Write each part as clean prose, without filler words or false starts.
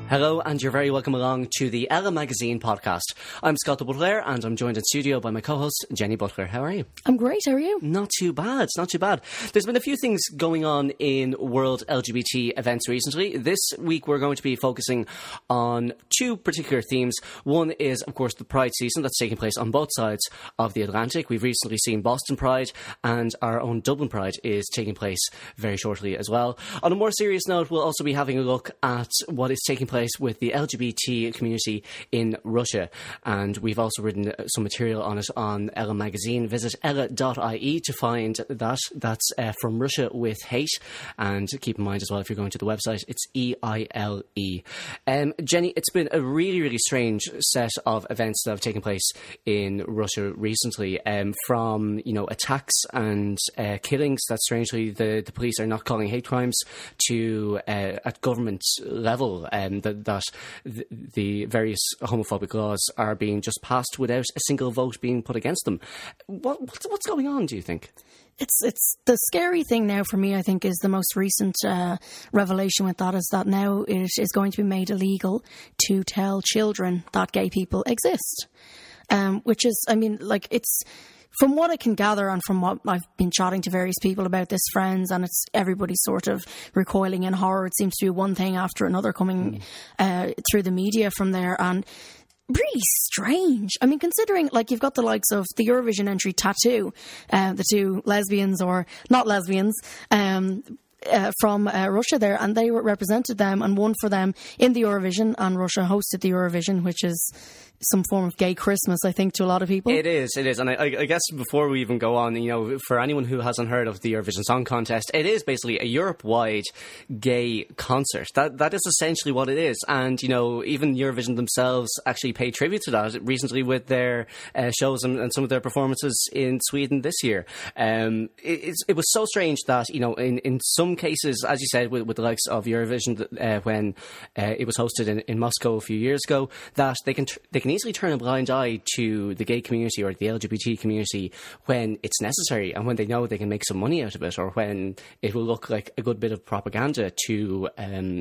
Hello, and you're very welcome along to the Ella Magazine podcast. I'm Scott de Butler, and I'm joined in studio by my co-host, Jenny Butler. How are you? I'm great, how are you? Not too bad, not too bad. There's been a few things going on in world LGBT events recently. This week we're going to be focusing on two particular themes. One is, of course, the Pride season that's taking place on both sides of the Atlantic. We've recently seen Boston Pride, and our own Dublin Pride is taking place very shortly as well. On a more serious note, we'll also be having a look at what is taking place with the LGBT community in Russia, and we've also written some material on it on Ella Magazine. Visit ella.ie to find that. That's From Russia with Hate, and keep in mind as well, if you're going to the website, it's EILE. Jenny, it's been a really, really strange set of events that have taken place in Russia recently, from, you know, attacks and killings that strangely the police are not calling hate crimes, to at government level that the various homophobic laws are being just passed without a single vote being put against them. What's going on, do you think? It's the scary thing now for me, I think, is the most recent revelation with that, is that now it is going to be made illegal to tell children that gay people exist. Which is, I mean, like, it's... From what I can gather and from what I've been chatting to various people about this, friends, and it's everybody sort of recoiling in horror. It seems to be one thing after another coming through the media from there, and really strange. I mean, considering, like, you've got the likes of the Eurovision entry Tattoo, the two lesbians, or not lesbians, from Russia there, and they represented them and won for them in the Eurovision, and Russia hosted the Eurovision, which is some form of gay Christmas, I think, to a lot of people. It is. And I guess before we even go on, you know, for anyone who hasn't heard of the Eurovision Song Contest, it is basically a Europe-wide gay concert. That is essentially what it is. And, you know, even Eurovision themselves actually paid tribute to that recently with their shows and some of their performances in Sweden this year. It was so strange that, you know, in some cases, as you said, with the likes of Eurovision, when it was hosted in Moscow a few years ago, that they can easily turn a blind eye to the gay community or the LGBT community when it's necessary, and when they know they can make some money out of it, or when it will look like a good bit of propaganda to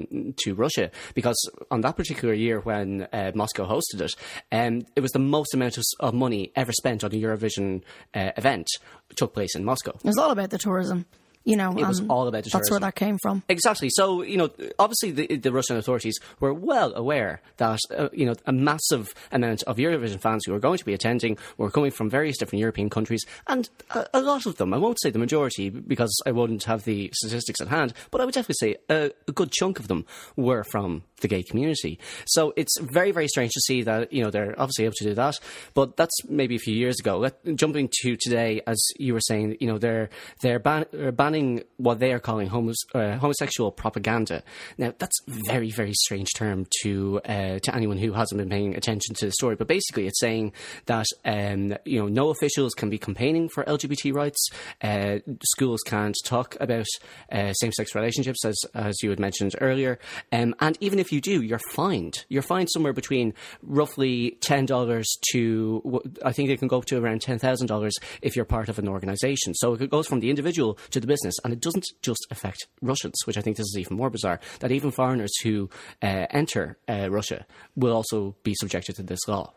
Russia. Because on that particular year when Moscow hosted it, it was the most amount of money ever spent on a Eurovision event took place in Moscow. It was all about the tourism. You know, it was all about the tourism. That's where that came from. Exactly. So, you know, obviously the Russian authorities were well aware that, you know, a massive amount of Eurovision fans who were going to be attending were coming from various different European countries, and a lot of them, I won't say the majority because I wouldn't have the statistics at hand, but I would definitely say a good chunk of them were from the gay community. So it's very, very strange to see that, you know, they're obviously able to do that, but that's maybe a few years ago. Jumping to today, as you were saying, you know, they're banning what they are calling homosexual propaganda. Now, that's a very, very strange term to anyone who hasn't been paying attention to the story. But basically, it's saying that you know, no officials can be campaigning for LGBT rights. Schools can't talk about same-sex relationships, as you had mentioned earlier. And even if you do, you're fined. You're fined somewhere between roughly $10 to, I think it can go up to around $10,000 if you're part of an organisation. So it goes from the individual to the business. And it doesn't just affect Russians, which I think this is even more bizarre, that even foreigners who enter Russia will also be subjected to this law.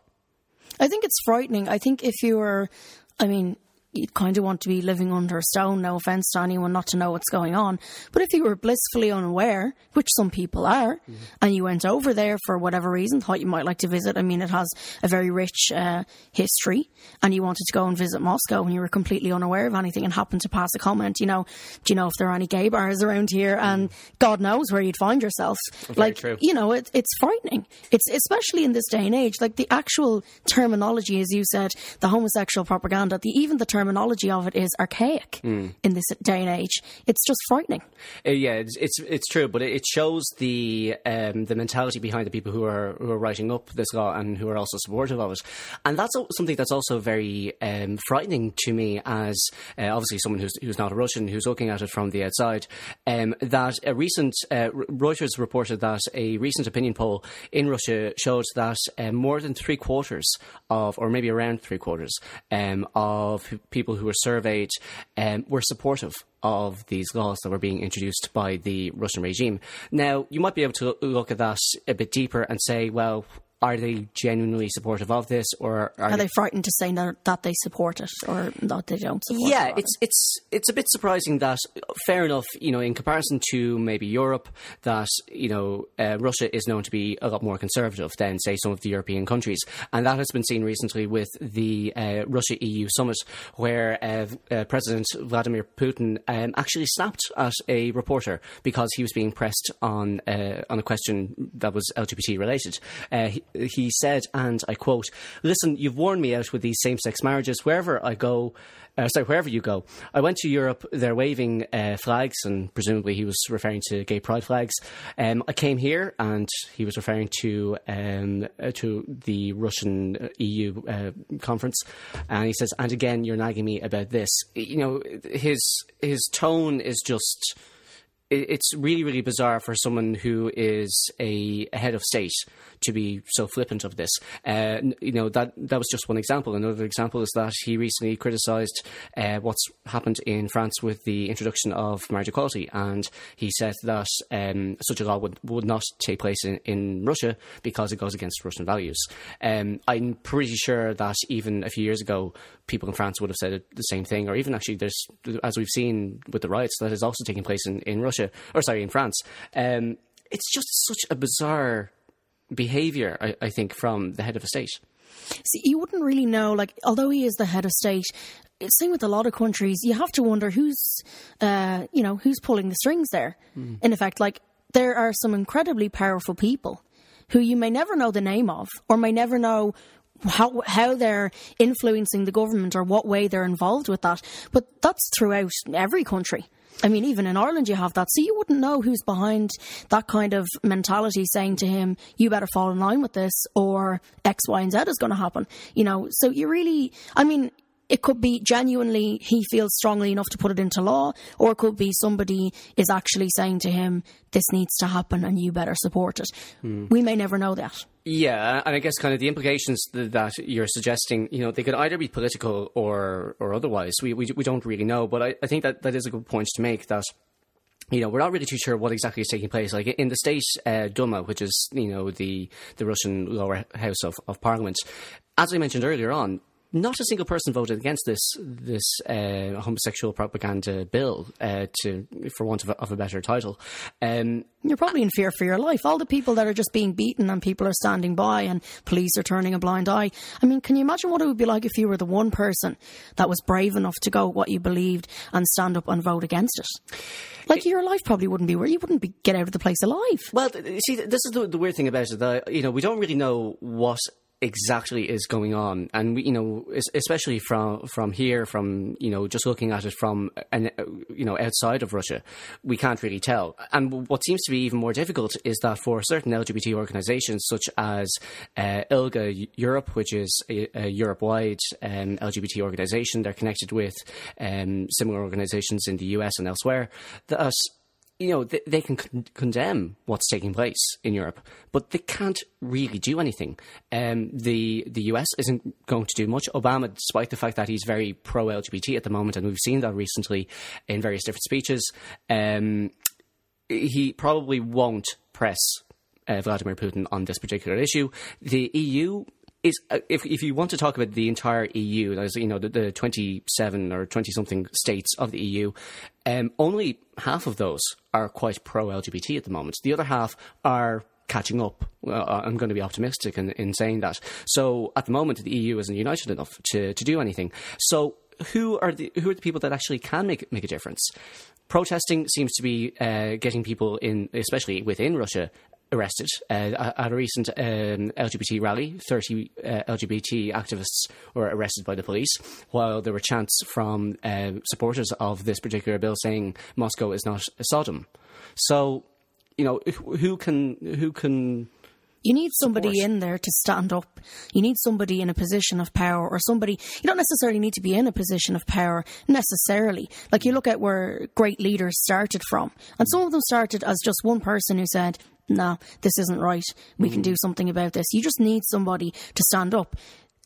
I think it's frightening. I think if you were, I mean, you'd kind of want to be living under a stone, no offence to anyone, not to know what's going on. But if you were blissfully unaware, which some people are, and you went over there for whatever reason, thought you might like to visit, I mean, it has a very rich history, and you wanted to go and visit Moscow and you were completely unaware of anything and happened to pass a comment, you know, do you know if there are any gay bars around here? And God knows where you'd find yourself. Very true. You know, it's frightening. It's especially in this day and age, like the actual terminology, as you said, the homosexual propaganda, even the terminology of it is archaic in this day and age. It's just frightening. Yeah, it's true, but it shows the mentality behind the people who are writing up this law and who are also supportive of it, and that's something that's also very frightening to me as obviously someone who's not a Russian, who's looking at it from the outside. That a recent Reuters reported that a recent opinion poll in Russia showed that more than 3/4 of, or maybe around 3/4 of people who were surveyed were supportive of these laws that were being introduced by the Russian regime. Now, you might be able to look at that a bit deeper and say, well, are they genuinely supportive of this, or are they frightened to say that they support it or that they don't support it? Yeah, it's a bit surprising that, fair enough, in comparison to maybe Europe, that, Russia is known to be a lot more conservative than, say, some of the European countries. And that has been seen recently with the Russia-EU summit, where President Vladimir Putin actually snapped at a reporter because he was being pressed on a question that was LGBT related. He said, and I quote, "Listen, you've worn me out with these same-sex marriages. Wherever you go, I went to Europe, they're waving flags," and presumably he was referring to gay pride flags. I came here, and he was referring to the Russian EU conference, and he says, "And again, you're nagging me about this." His tone is just... It's really, really bizarre for someone who is a head of state to be so flippant of this. That was just one example. Another example is that he recently criticised what's happened in France with the introduction of marriage equality, and he said that such a law would not take place in Russia because it goes against Russian values. I'm pretty sure that even a few years ago, people in France would have said the same thing, or even actually, there's, as we've seen with the riots, that is also taking place in Russia, in France. It's just such a bizarre behaviour, I think, from the head of a state. See, you wouldn't really know, although he is the head of state, same with a lot of countries, you have to wonder who's pulling the strings there. In effect, there are some incredibly powerful people who you may never know the name of, or may never know how they're influencing the government or what way they're involved with that. But that's throughout every country. I mean, even in Ireland you have that. So you wouldn't know who's behind that kind of mentality saying to him, you better fall in line with this, or X, Y and Z is going to happen. So you really... I mean, it could be genuinely he feels strongly enough to put it into law, or it could be somebody is actually saying to him, this needs to happen and you better support it. We may never know that. Yeah, and I guess kind of the implications that you're suggesting, they could either be political or otherwise. We don't really know, but I think that is a good point to make, that we're not really too sure what exactly is taking place. Like in the state Duma, which is the Russian lower house of parliament, as I mentioned earlier on, not a single person voted against this homosexual propaganda bill, for want of a better title. You're probably in fear for your life. All the people that are just being beaten and people are standing by and police are turning a blind eye. I mean, can you imagine what it would be like if you were the one person that was brave enough to go what you believed and stand up and vote against it? Your life probably wouldn't be where you wouldn't get out of the place alive. Well, see, this is the weird thing about it, that we don't really know what exactly is going on, and we, especially from here, from just looking at it from outside of Russia, we can't really tell. And what seems to be even more difficult is that for certain LGBT organisations, such as ILGA Europe, which is a Europe-wide LGBT organisation, they're connected with similar organisations in the US and elsewhere, that they can condemn what's taking place in Europe, but they can't really do anything. The US isn't going to do much. Obama, despite the fact that he's very pro-LGBT at the moment, and we've seen that recently in various different speeches, he probably won't press Vladimir Putin on this particular issue. The EU is, if you want to talk about the entire EU, that is, the 27 or 20-something states of the EU, only half of those are quite pro-LGBT at the moment. The other half are catching up. I'm going to be optimistic in saying that. So at the moment, the EU isn't united enough to do anything. So who are the people that actually can make a difference? Protesting seems to be getting people in, especially within Russia, arrested. At a recent LGBT rally, 30 LGBT activists were arrested by the police, while there were chants from supporters of this particular bill saying Moscow is not Sodom. So, who can... You need somebody in there to stand up. You need somebody in a position of power, or somebody... You don't necessarily need to be in a position of power, necessarily. You look at where great leaders started from. And some of them started as just one person who said, no, this isn't right. We can do something about this. You just need somebody to stand up.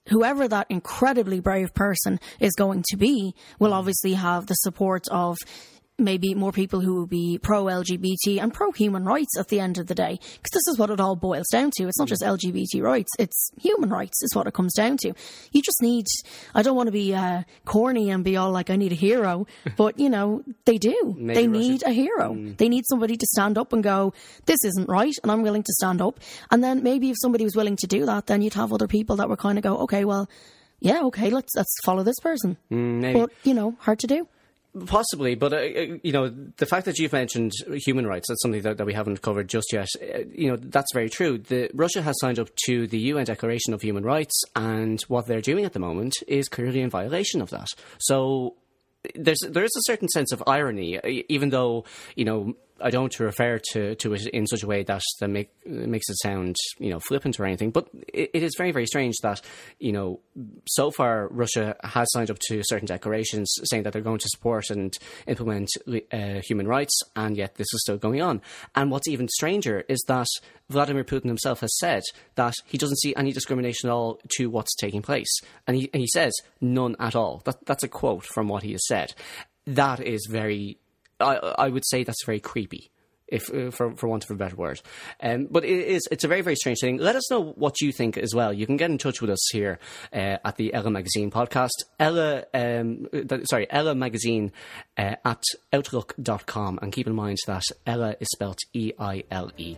whoever that incredibly brave person is going to be will obviously have the support of maybe more people who will be pro-LGBT and pro-human rights at the end of the day. Because this is what it all boils down to. It's not just LGBT rights, it's human rights is what it comes down to. You just need, I don't want to be corny and be all like, I need a hero, but, you know, they do. Maybe they need a hero. They need somebody to stand up and go, this isn't right, and I'm willing to stand up. And then maybe if somebody was willing to do that, then you'd have other people that were kind of go, okay, well, yeah, okay, let's follow this person. Maybe. But, you know, hard to do. Possibly, but you know, the fact that you've mentioned human rights, that's something that we haven't covered just yet. You know, that's very true. Russia has signed up to the UN Declaration of Human Rights, and what they're doing at the moment is clearly in violation of that. So there is a certain sense of irony, even though, you know, I don't want to refer to it in such a way that makes it sound, you know, flippant or anything. But it is very, very strange that, you know, so far Russia has signed up to certain declarations saying that they're going to support and implement human rights, and yet this is still going on. And what's even stranger is that Vladimir Putin himself has said that he doesn't see any discrimination at all to what's taking place. And he says none at all. That's a quote from what he has said. That is very... I would say that's very creepy, if for want of a better word. But it's a very, very strange thing. Let us know what you think as well. You can get in touch with us here at the Ella Magazine podcast. Ella Magazine at outlook.com. And keep in mind that Ella is spelt E-I-L-E.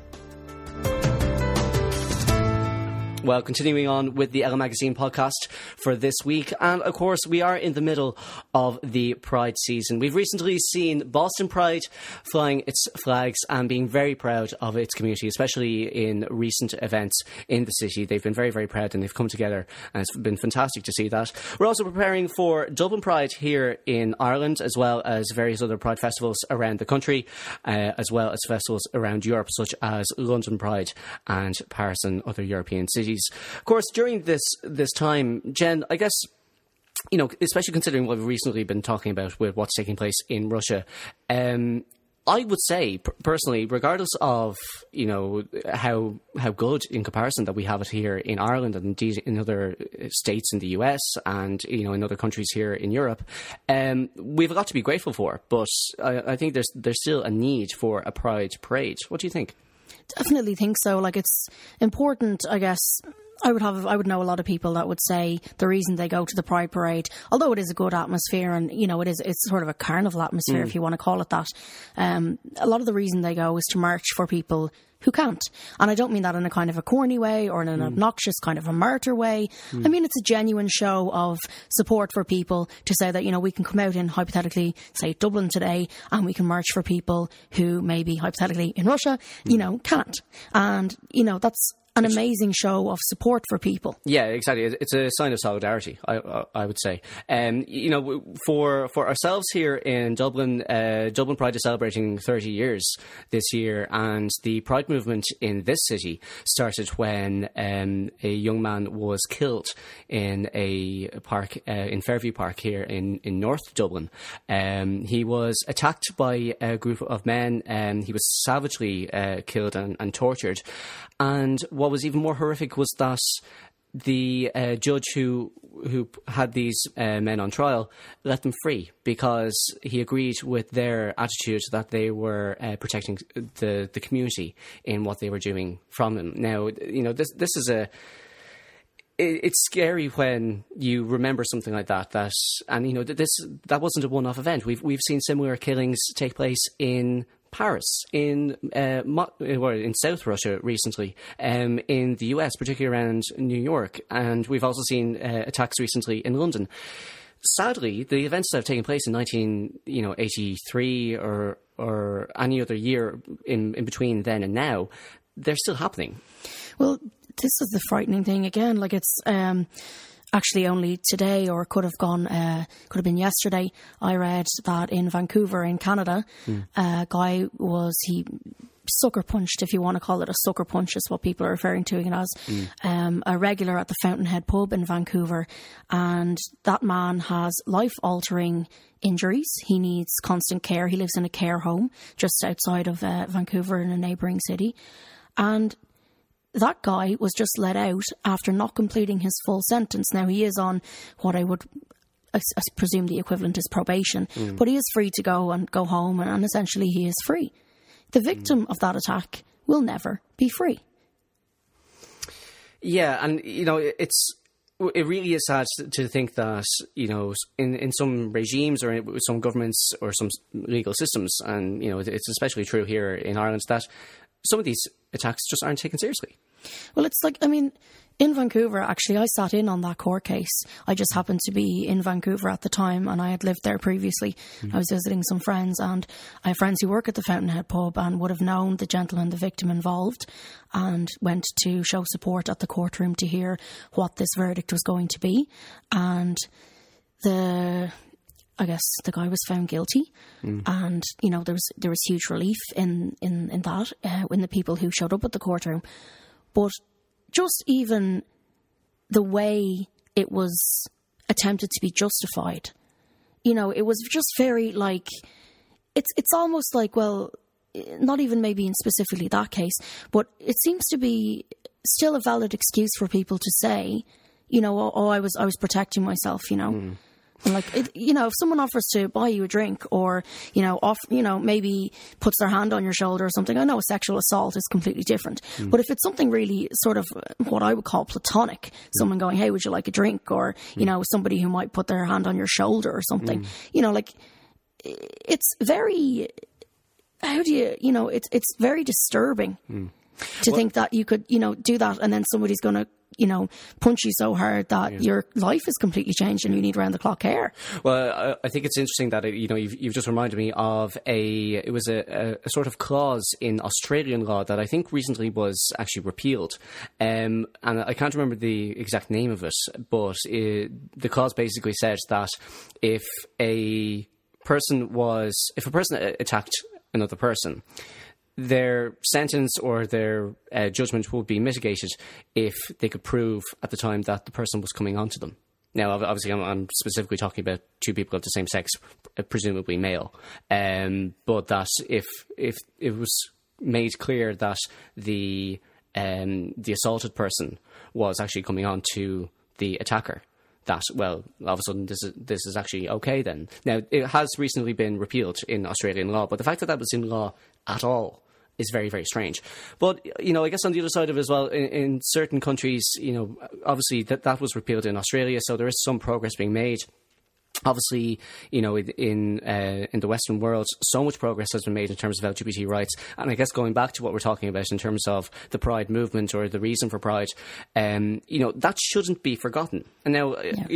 Well, continuing on with the Ella Magazine podcast for this week. And, of course, we are in the middle of the Pride season. We've recently seen Boston Pride flying its flags and being very proud of its community, especially in recent events in the city. They've been very, very proud, and they've come together, and it's been fantastic to see that. We're also preparing for Dublin Pride here in Ireland, as well as various other Pride festivals around the country, as well as festivals around Europe, such as London Pride and Paris and other European cities. Of course, during this time, Jen, I guess, you know, especially considering what we've recently been talking about with what's taking place in Russia, I would say, personally, regardless of, you know, how good in comparison that we have it here in Ireland and indeed in other states in the US and, you know, in other countries here in Europe, we've a lot to be grateful for. But I think there's still a need for a Pride parade. What do you think? Definitely think so. Like, it's important, I guess. I would know a lot of people that would say the reason they go to the Pride Parade, although it is a good atmosphere and, you know, it's sort of a carnival atmosphere, if you want to call it that. A lot of the reason they go is to march for people who can't. And I don't mean that in a kind of a corny way or in an obnoxious kind of a martyr way. I mean, it's a genuine show of support for people to say that, you know, we can come out in, hypothetically, say Dublin today, and we can march for people who maybe, hypothetically, in Russia, you know, can't. And, you know, that's an amazing show of support for people. Yeah, exactly. It's a sign of solidarity, I would say. You know, for ourselves here in Dublin, Dublin Pride is celebrating 30 years this year, and the Pride movement in this city started when a young man was killed in a park, in Fairview Park here in North Dublin. He was attacked by a group of men, and he was savagely killed and tortured. And what was even more horrific was that the judge who had these men on trial let them free because he agreed with their attitude that they were protecting the community in what they were doing from them. Now, you know, this is it's scary when you remember something like that. And you know, that wasn't a one-off event. We've seen similar killings take place in Paris, in South Russia recently, in the US, particularly around New York, and we've also seen attacks recently in London. Sadly, the events that have taken place in 1983 or any other year in between then and now, they're still happening. Well, this is the frightening thing again. Like, it's actually only today, or could have been yesterday, I read that in Vancouver in Canada, a guy he sucker punched, if you want to call it a sucker punch, is what people are referring to it as, a regular at the Fountainhead pub in Vancouver, and that man has life-altering injuries. He needs constant care. He lives in a care home just outside of Vancouver in a neighbouring city, and that guy was just let out after not completing his full sentence. Now, he is on what I presume the equivalent is probation, but he is free to go and go home, and essentially he is free. The victim of that attack will never be free. Yeah, and, it really is sad to think that, in some regimes or in some governments or some legal systems, and, it's especially true here in Ireland, that some of these attacks just aren't taken seriously. Well, it's like, in Vancouver, actually, I sat in on that court case. I just happened to be in Vancouver at the time, and I had lived there previously. I was visiting some friends, and I have friends who work at the Fountainhead pub and would have known the gentleman, the victim involved, and went to show support at the courtroom to hear what this verdict was going to be. And I guess the guy was found guilty, and there was huge relief in that in the people who showed up at the courtroom, but just even the way it was attempted to be justified, it was just very like it's almost like, well, not even maybe in specifically that case, but it seems to be still a valid excuse for people to say, I was protecting myself, And like, if someone offers to buy you a drink or, maybe puts their hand on your shoulder or something, I know a sexual assault is completely different. But if it's something really sort of what I would call platonic, someone going, hey, would you like a drink? Or, somebody who might put their hand on your shoulder or something, it's very, it's very disturbing to think that you could, do that and then somebody's going to, punch you so hard that your life is completely changed and you need round-the-clock care. Well, I think it's interesting that, you've just reminded me of a sort of clause in Australian law that I think recently was actually repealed. And I can't remember the exact name of it, but the clause basically said that if a person attacked another person, their sentence or their judgment would be mitigated if they could prove at the time that the person was coming onto them. Now, obviously, I'm specifically talking about two people of the same sex, presumably male, but that if it was made clear that the assaulted person was actually coming on to the attacker, that, well, all of a sudden this is actually okay then. Now, it has recently been repealed in Australian law, but the fact that that was in law at all is very, very strange. But, I guess on the other side of it as well, in certain countries, obviously that was repealed in Australia, so there is some progress being made. Obviously, in the Western world, so much progress has been made in terms of LGBT rights. And I guess going back to what we're talking about in terms of the Pride movement or the reason for Pride, that shouldn't be forgotten. And now,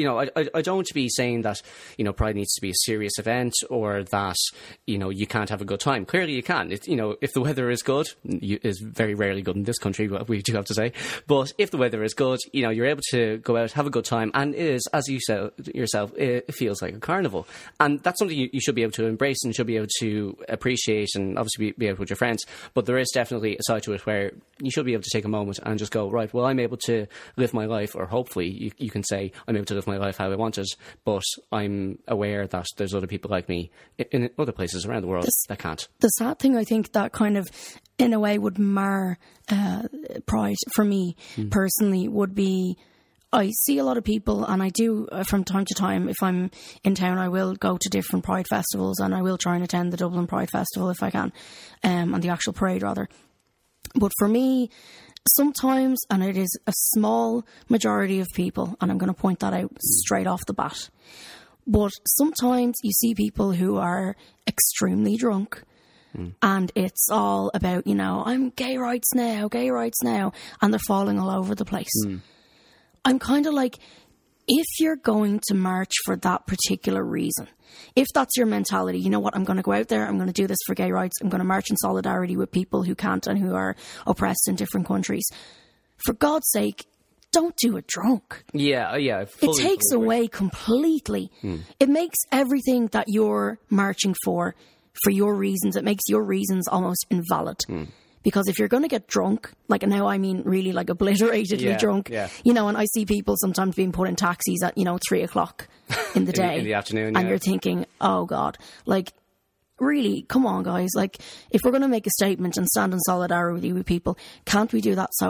I don't want to be saying that, Pride needs to be a serious event or that, you can't have a good time. Clearly you can. If the weather is good, is very rarely good in this country, we do have to say. But if the weather is good, you're able to go out, have a good time. And it is, as you said yourself, it feels like a carnival, and that's something you should be able to embrace and should be able to appreciate, and obviously be able with your friends. But there is definitely a side to it where you should be able to take a moment and just go, right, well, I'm able to live my life, or hopefully you can say I'm able to live my life how I want it, but I'm aware that there's other people like me in other places around the world that can't. The sad thing, I think, that kind of in a way would mar Pride for me personally would be, I see a lot of people, and I do from time to time, if I'm in town, I will go to different Pride festivals, and I will try and attend the Dublin Pride Festival if I can, and the actual parade rather. But for me, sometimes, and it is a small majority of people, and I'm going to point that out straight off the bat, but sometimes you see people who are extremely drunk, and it's all about, I'm gay rights now, and they're falling all over the place. I'm kind of like, if you're going to march for that particular reason, if that's your mentality, you know what, I'm going to go out there, I'm going to do this for gay rights, I'm going to march in solidarity with people who can't and who are oppressed in different countries. For God's sake, don't do it drunk. Yeah. It takes away completely. It makes everything that you're marching for your reasons, it makes your reasons almost invalid. Because if you're going to get drunk, like now I mean really like obliteratedly drunk, and I see people sometimes being put in taxis at, 3 o'clock in the day. in the afternoon, and you're thinking, oh God, like really, come on guys, like if we're going to make a statement and stand in solidarity with people, can't we do that sober?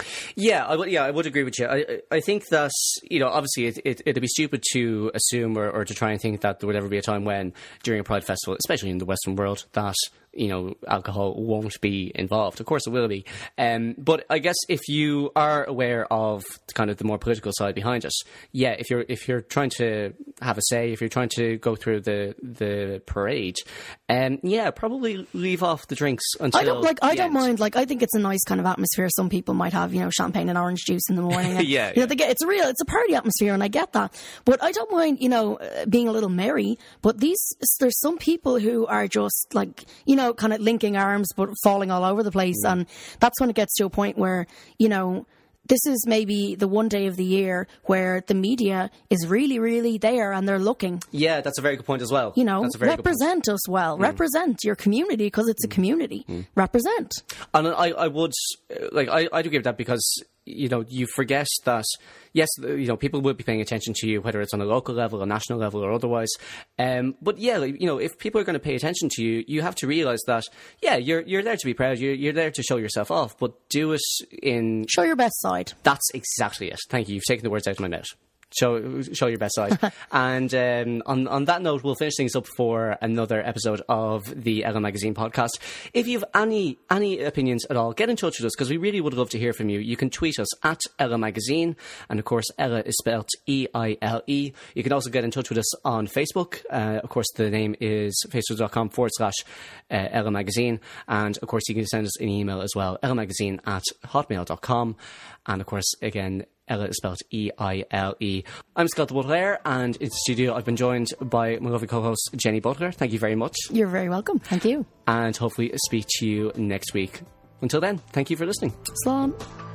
Yeah, I would agree with you. I think that, obviously it'd be stupid to assume or to try and think that there would ever be a time when, during a Pride festival, especially in the Western world, that alcohol won't be involved. Of course it will be. But I guess if you are aware of kind of the more political side behind it, yeah, if you're trying to have a say, if you're trying to go through the parade, probably leave off the drinks until I don't mind. Like, I think it's a nice kind of atmosphere. Some people might have, champagne and orange juice in the morning. And, it's a party atmosphere, and I get that. But I don't mind, being a little merry. But there's some people who are just like, kind of linking arms but falling all over the place. And that's when it gets to a point where, this is maybe the one day of the year where the media is really, really there and they're looking. Yeah, that's a very good point as well. Represent us well. Represent your community, because it's a community. Represent. And I would, I do give that, because you forget that, yes, people will be paying attention to you, whether it's on a local level, a national level, or otherwise. But yeah, if people are going to pay attention to you, you have to realise that, yeah, you're there to be proud, you're there to show yourself off, but do it in... Show your best side. That's exactly it. Thank you. You've taken the words out of my mouth. Show your best side. And on that note, we'll finish things up for another episode of the Ella Magazine podcast. If you have any opinions at all, get in touch with us, because we really would love to hear from you. You can tweet us at Ella Magazine, and of course Ella is spelled Eile. You can also get in touch with us on Facebook. Of course, the name is facebook.com/Ella Magazine, and of course you can send us an email as well, ellamagazine@hotmail.com, and of course, again, Ella is spelled Eile. I'm Scott Butler, and in the studio I've been joined by my lovely co-host Jenny Butler. Thank you very much. You're very welcome. Thank you. And hopefully speak to you next week. Until then, thank you for listening. Slán.